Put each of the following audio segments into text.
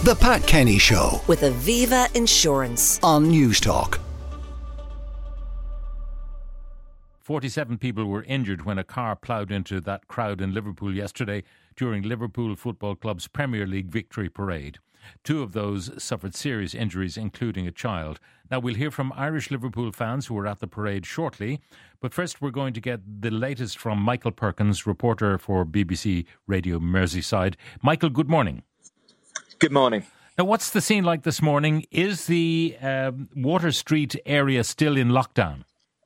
The Pat Kenny Show with Aviva Insurance on Newstalk. 47 people were injured when a car ploughed into that crowd in Liverpool yesterday during Liverpool Football Club's Premier League victory parade. 2 of those suffered serious injuries, including a child. Now, we'll hear from Irish Liverpool fans who were at the parade shortly, but first we're going to get the latest from Michael Perkins, reporter for BBC Radio Merseyside. Michael, good morning. Good morning. Now, what's the scene like this morning? Is the Water Street area still in lockdown?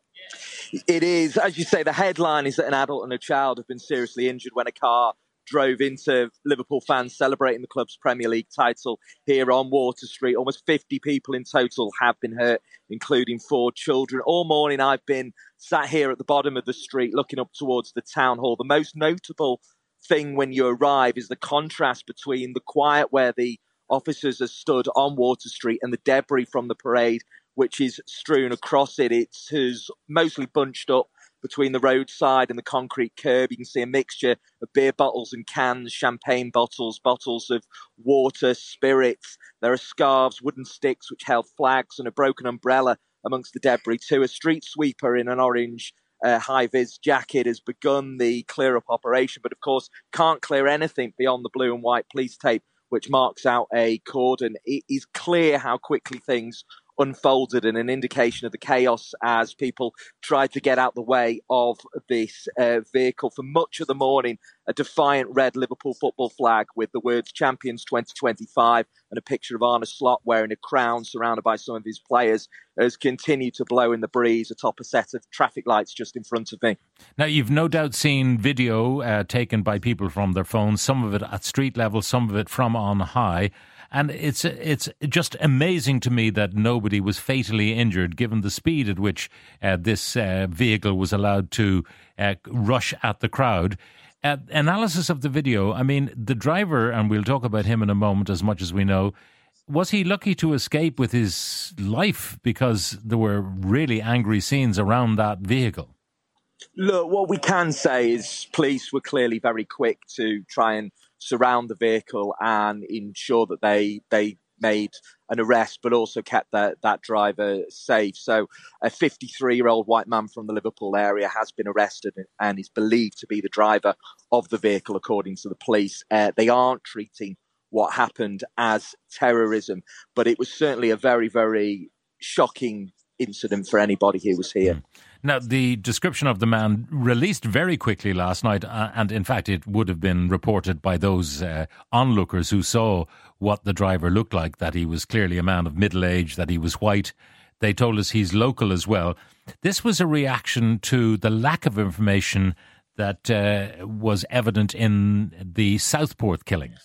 It is. As you say, the headline is that an adult and a child have been seriously injured when a car drove into Liverpool fans celebrating the club's Premier League title here on Water Street. Almost 50 people in total have been hurt, including 4 children. All morning I've been sat here at the bottom of the street looking up towards the town hall. The most notable thing when you arrive is the contrast between the quiet where the officers are stood on Water Street and the debris from the parade, which is strewn across it. It has mostly bunched up between the roadside and the concrete curb. You can see a mixture of beer bottles and cans, champagne bottles, bottles of water, spirits. There are scarves, wooden sticks which held flags, and a broken umbrella amongst the debris too. A street sweeper in an orange high-vis jacket has begun the clear-up operation, but of course can't clear anything beyond the blue and white police tape which marks out a cordon. It is clear how quickly things unfolded and an indication of the chaos as people tried to get out the way of this vehicle. For much of the morning, a defiant red Liverpool football flag with the words Champions 2025 and a picture of Arne Slot wearing a crown surrounded by some of his players has continued to blow in the breeze atop a set of traffic lights just in front of me. Now, you've no doubt seen video taken by people from their phones, some of it at street level, some of it from on high. And it's just amazing to me that nobody was fatally injured, given the speed at which this vehicle was allowed to rush at the crowd. Analysis of the video, I mean, the driver, and we'll talk about him in a moment as much as we know, was he lucky to escape with his life because there were really angry scenes around that vehicle? Look, what we can say is police were clearly very quick to try and surround the vehicle and ensure that they made an arrest, but also kept that driver safe. So a 53-year-old white man from the Liverpool area has been arrested and is believed to be the driver of the vehicle, according to the police. They aren't treating what happened as terrorism, but it was certainly a very, very shocking incident for anybody who was here. Now, the description of the man released very quickly last night, and in fact it would have been reported by those onlookers who saw what the driver looked like, that he was clearly a man of middle age, that he was white. They told us he's local as well. This was a reaction to the lack of information that was evident in the Southport killings.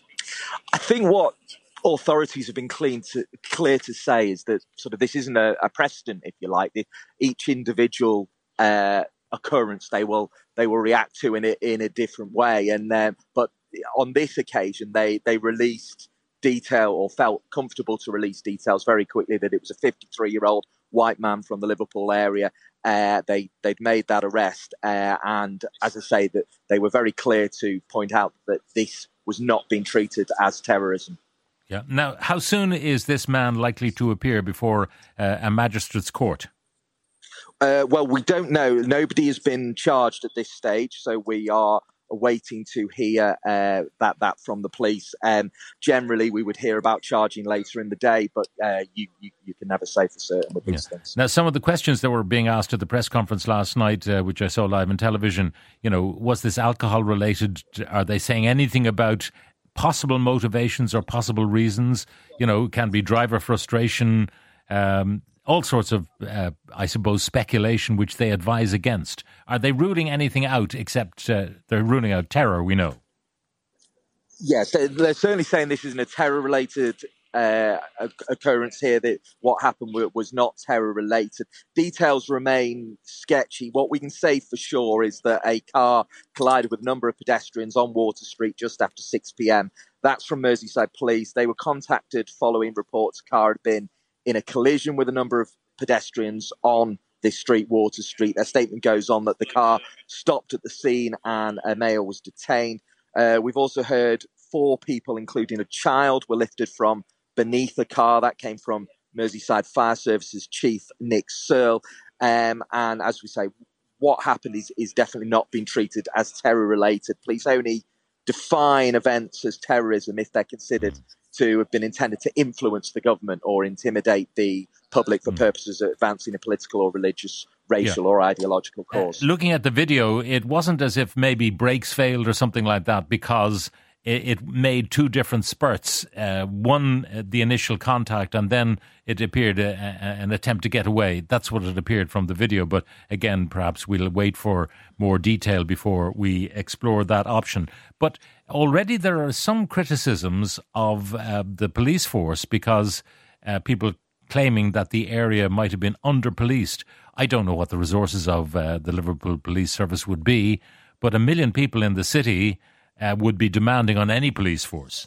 I think what authorities have been clear to say is that sort of this isn't a precedent, if you like. Each individual occurrence they will react to in a different way. And but on this occasion, they released detail, or felt comfortable to release details very quickly, that it was a 53-year-old white man from the Liverpool area. They'd made that arrest, and as I say, that they were very clear to point out that this was not being treated as terrorism. Yeah. Now, how soon is this man likely to appear before a magistrate's court? Well, we don't know. Nobody has been charged at this stage, so we are waiting to hear that from the police. Generally, we would hear about charging later in the day, but you can never say for certain with these things. Now, some of the questions that were being asked at the press conference last night, which I saw live on television, was this alcohol related? Are they saying anything about possible motivations or possible reasons? Can be driver frustration, all sorts of, I suppose, speculation, which they advise against. Are they ruling anything out except they're ruling out terror, we know? Yes, they're certainly saying this isn't a terror-related occurrence here, that what happened was not terror-related. Details remain sketchy. What we can say for sure is that a car collided with a number of pedestrians on Water Street just after 6 p.m. That's from Merseyside Police. They were contacted following reports a car had been in a collision with a number of pedestrians on this street, Water Street. Their statement goes on that the car stopped at the scene and a male was detained. We've also heard 4 people, including a child, were lifted from beneath a car. That came from Merseyside Fire Services Chief Nick Searle. And as we say, what happened is definitely not being treated as terror-related. Police only define events as terrorism if they're considered to have been intended to influence the government or intimidate the public for purposes of advancing a political or religious, racial or ideological cause. Looking at the video, it wasn't as if maybe brakes failed or something like that, because it made 2 different spurts. One, the initial contact, and then it appeared an attempt to get away. That's what it appeared from the video. But again, perhaps we'll wait for more detail before we explore that option. But already there are some criticisms of the police force, because people claiming that the area might have been under-policed. I don't know what the resources of the Liverpool Police Service would be, but 1 million people in the city would be demanding on any police force.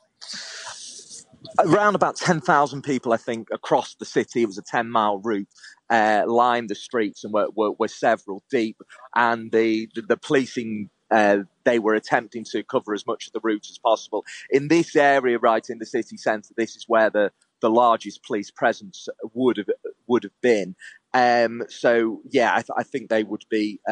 Around about 10,000 people, I think, across the city. It was a 10-mile route, lined the streets and were several deep. And the policing, they were attempting to cover as much of the route as possible. In this area, right in the city centre, this is where the largest police presence would have been. So, yeah, I think they would be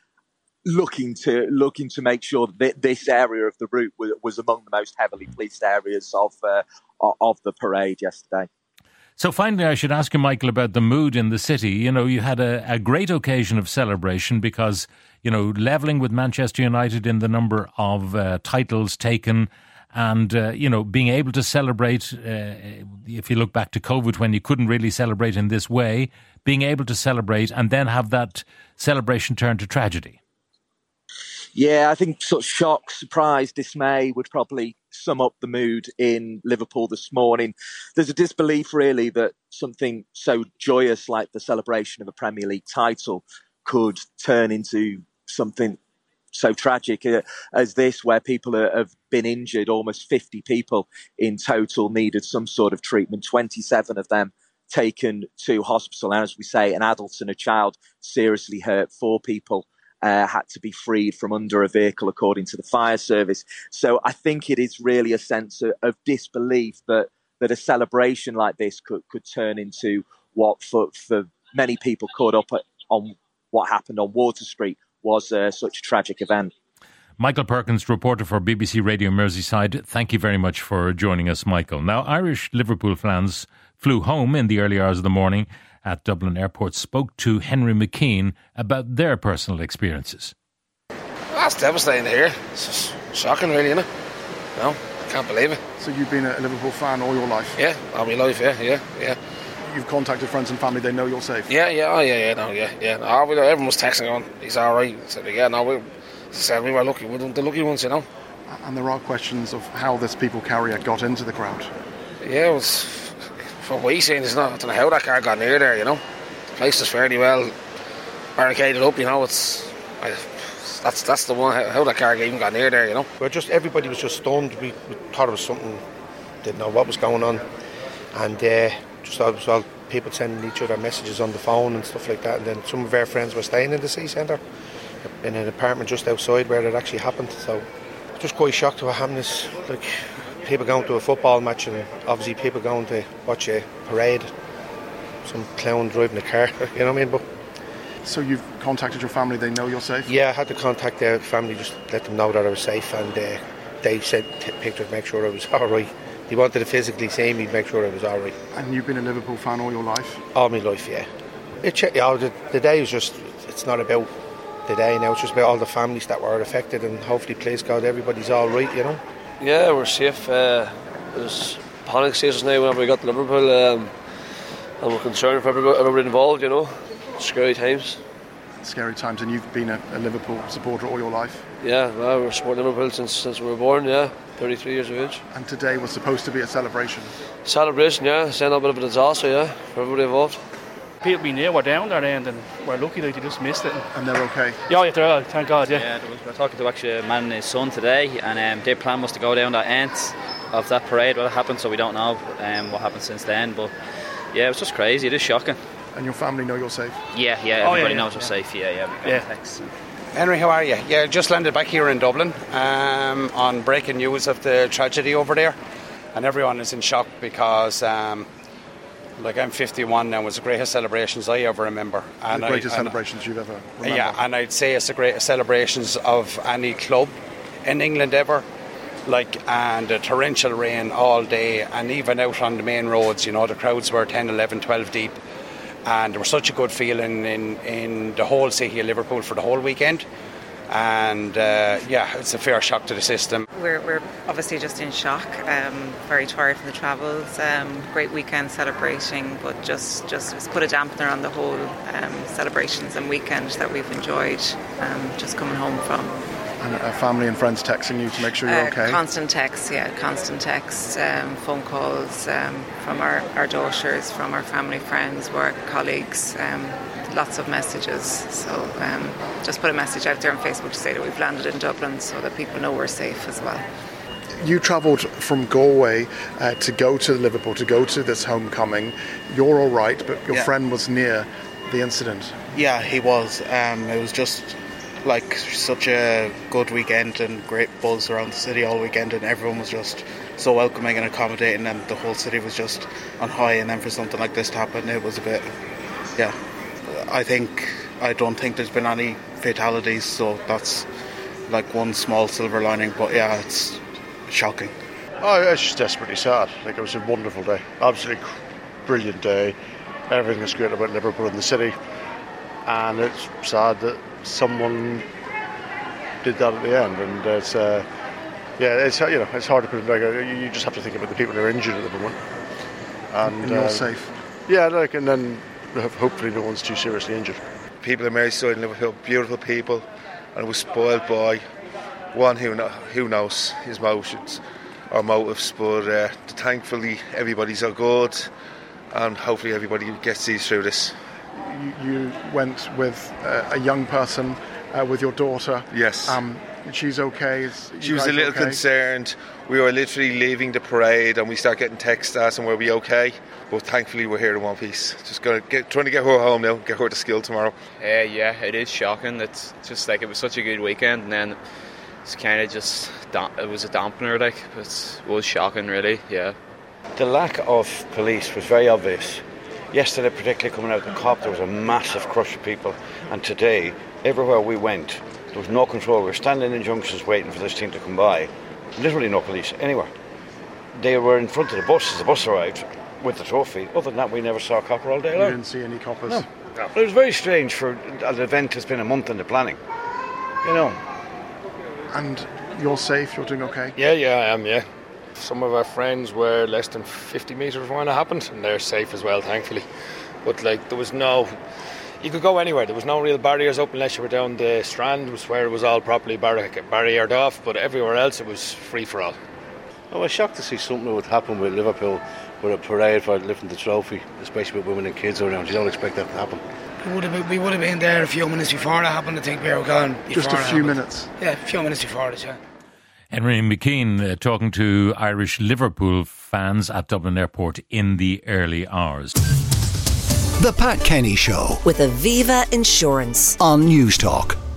looking to make sure that this area of the route was among the most heavily policed areas of the parade yesterday. So finally, I should ask you, Michael, about the mood in the city. You know, you had a great occasion of celebration because, you know, levelling with Manchester United in the number of titles taken, and, you know, being able to celebrate, if you look back to COVID when you couldn't really celebrate in this way, being able to celebrate and then have that celebration turn to tragedy. Yeah, I think sort of shock, surprise, dismay would probably sum up the mood in Liverpool this morning. There's a disbelief, really, that something so joyous like the celebration of a Premier League title could turn into something so tragic as this, where people have been injured. Almost 50 people in total needed some sort of treatment, 27 of them taken to hospital. And as we say, an adult and a child seriously hurt. 4 people had to be freed from under a vehicle, according to the fire service. So I think it is really a sense of disbelief that a celebration like this could turn into what for many people caught up on what happened on Water Street was such a tragic event. Michael Perkins, reporter for BBC Radio Merseyside, thank you very much for joining us, Michael. Now, Irish Liverpool fans flew home in the early hours of the morning at Dublin Airport, spoke to Henry McKean about their personal experiences. That's devastating to hear. It's just shocking, really, isn't it? No, can't believe it. So you've been a Liverpool fan all your life? Yeah, all my life, yeah. You've contacted friends and family, they know you're safe? Yeah. Everyone was texting on, he's all right. So, we were lucky, we were the lucky ones, you know. And there are questions of how this people carrier got into the crowd. Yeah, it was, from what we've seen, I don't know how that car got near there, you know. The place is fairly well barricaded up, you know. That's the one, how that car even got near there, you know. Everybody was just stunned. We thought it was something, didn't know what was going on. And just thought it was all people sending each other messages on the phone and stuff like that. And then some of our friends were staying in the City Centre, in an apartment just outside where it actually happened. So just quite shocked to what happened. Is like people going to a football match and obviously people going to watch a parade. Some clown driving a car, you know what I mean? But so you've contacted your family, they know you're safe? Yeah, I had to contact their family, just let them know that I was safe, and they sent pictures, make sure I was alright. They wanted to physically see me, make sure I was alright. And you've been a Liverpool fan all your life? All my life, yeah. The day was just, it's not about the day now, it's just about all the families that were affected, and hopefully, please God, everybody's alright, you know. Yeah, we're safe. There's panic stations now whenever we got to Liverpool, and we're concerned for everybody involved, you know. Scary times. Scary times, and you've been a Liverpool supporter all your life? Yeah, well, we're supporting Liverpool since we were born, yeah. 33 years of age. And today was supposed to be a celebration? Celebration, yeah. Saying a bit of a disaster, yeah, for everybody involved. People being there were down there and we're lucky that they just missed it. And they're okay? Yeah, they're all, thank God, yeah. Yeah, we're talking to actually a man and his son today, and their plan was to go down the end of that parade. What happened, so we don't know what happened since then. But yeah, it was just crazy. It is shocking. And your family know you're safe? Yeah, everybody knows we're safe. Yeah. We got texts. Henry, how are you? Yeah, just landed back here in Dublin on breaking news of the tragedy over there, and everyone is in shock because I'm 51 now. It was the greatest celebrations I ever remember. And the greatest celebrations you've ever remember. Yeah, and I'd say it's the greatest celebrations of any club in England ever. And the torrential rain all day, and even out on the main roads, the crowds were 10, 11, 12 deep. And there was such a good feeling in the whole city of Liverpool for the whole weekend. And it's a fair shock to the system. We're obviously just in shock, very tired from the travels, great weekend celebrating, but just put a dampener on the whole celebrations and weekend that we've enjoyed, just coming home from. And family and friends texting you to make sure you're okay? Constant texts, phone calls from our daughters, from our family, friends, work, colleagues, lots of messages. So just put a message out there on Facebook to say that we've landed in Dublin so that people know we're safe as well. You travelled from Galway to go to Liverpool, to go to this homecoming. You're all right, but your friend was near the incident. Yeah, he was. It was just such a good weekend and great buzz around the city all weekend, and everyone was just so welcoming and accommodating, and the whole city was just on high. And then for something like this to happen, it was a bit, I don't think there's been any fatalities, so that's one small silver lining, but it's shocking. It's just desperately sad. It was a wonderful day, absolutely brilliant day. Everything is great about Liverpool and the city, and it's sad that someone did that at the end, and it's it's hard to put it. You just have to think about the people who are injured at the moment, and you're safe. And then hopefully no one's too seriously injured. People in Merseyside and Liverpool, beautiful people, and was spoiled by one who knows his motives, but thankfully everybody's all good, and hopefully everybody gets these through this. You went with a young person, with your daughter. Yes. She's okay? She was a little concerned. We were literally leaving the parade and we started getting texts asking were we okay, but thankfully we're here in one piece. Just trying to get her home now, get her to school tomorrow. Yeah, it is shocking. It's just it was such a good weekend, and then it's kind of just it was a dampener, it was shocking really. Yeah. The lack of police was very obvious. Yesterday, particularly coming out of the COP, there was a massive crush of people, and today, everywhere we went, there was no control. We were standing in junctions waiting for this team to come by. Literally no police anywhere. They were in front of the bus as the bus arrived with the trophy. Other than that, we never saw a copper all day long. You didn't see any coppers? No. It was very strange for an event that's been a month in the planning. And you're safe? You're doing okay? Yeah, I am, yeah. Some of our friends were less than 50 metres when it happened, and they're safe as well, thankfully. But there was you could go anywhere. There was no real barriers up unless you were down the Strand, where it was all properly barriered off, but everywhere else it was free for all. I was shocked to see something would happen with Liverpool, with a parade for lifting the trophy, especially with women and kids around. You don't expect that to happen. We would have been there a few minutes before that happened. I think we were gone before. Just a few minutes? Yeah, a few minutes before it, yeah. Henry McKean talking to Irish Liverpool fans at Dublin Airport in the early hours. The Pat Kenny Show with Aviva Insurance on News Talk.